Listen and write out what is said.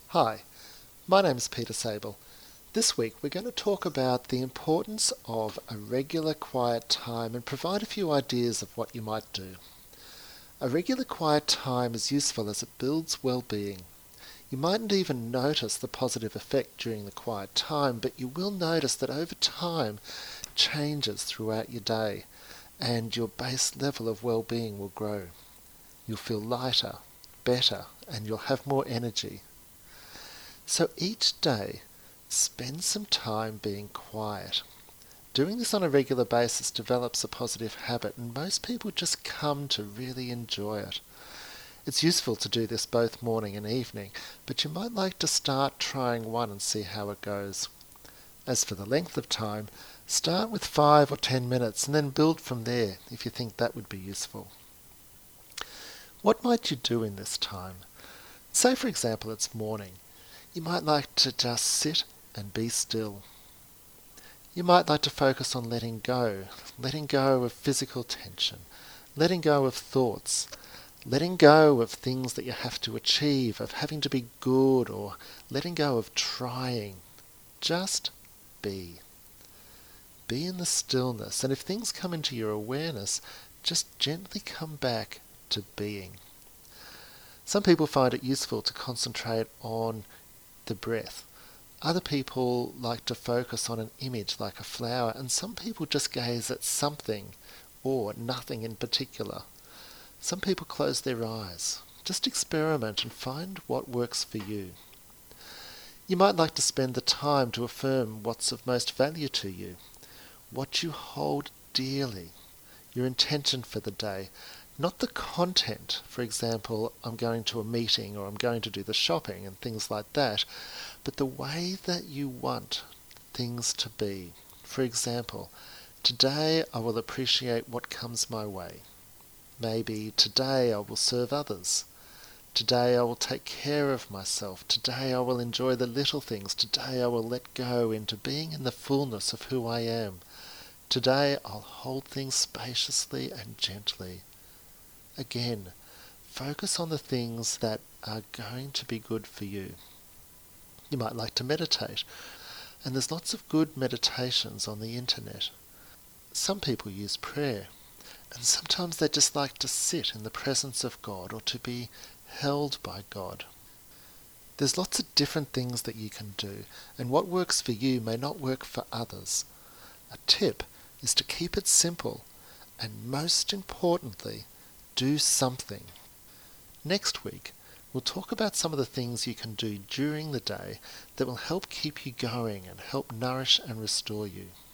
Hi, my name is Peter Sable. This week we're going to talk about the importance of a regular quiet time and provide a few ideas of what you might do. A regular quiet time is useful as it builds well-being. You mightn't even notice the positive effect during the quiet time, but you will notice that over time changes throughout your day and your base level of well-being will grow. You'll feel lighter, better, and you'll have more energy. So each day, spend some time being quiet. Doing this on a regular basis develops a positive habit, and most people just come to really enjoy it. It's useful to do this both morning and evening, but you might like to start trying one and see how it goes. As for the length of time, start with 5 or 10 minutes and then build from there if you think that would be useful. What might you do in this time? Say for example it's morning. You might like to just sit and be still. You might like to focus on letting go of physical tension, letting go of thoughts, letting go of things that you have to achieve, of having to be good, or letting go of trying. Just be. Be in the stillness, and if things come into your awareness, just gently come back to being. Some people find it useful to concentrate on the breath. Other people like to focus on an image like a flower, and some people just gaze at something or nothing in particular. Some people close their eyes. Just experiment and find what works for you. You might like to spend the time to affirm what's of most value to you, what you hold dearly, your intention for the day. Not the content, for example, I'm going to a meeting or I'm going to do the shopping and things like that, but the way that you want things to be. For example, today I will appreciate what comes my way. Maybe today I will serve others. Today I will take care of myself. Today I will enjoy the little things. Today I will let go into being in the fullness of who I am. Today I'll hold things spaciously and gently. Again, focus on the things that are going to be good for you. You might like to meditate, and there's lots of good meditations on the internet. Some people use prayer, and sometimes they just like to sit in the presence of God or to be held by God. There's lots of different things that you can do, and what works for you may not work for others. A tip is to keep it simple, and most importantly, do something. Next week, we'll talk about some of the things you can do during the day that will help keep you going and help nourish and restore you.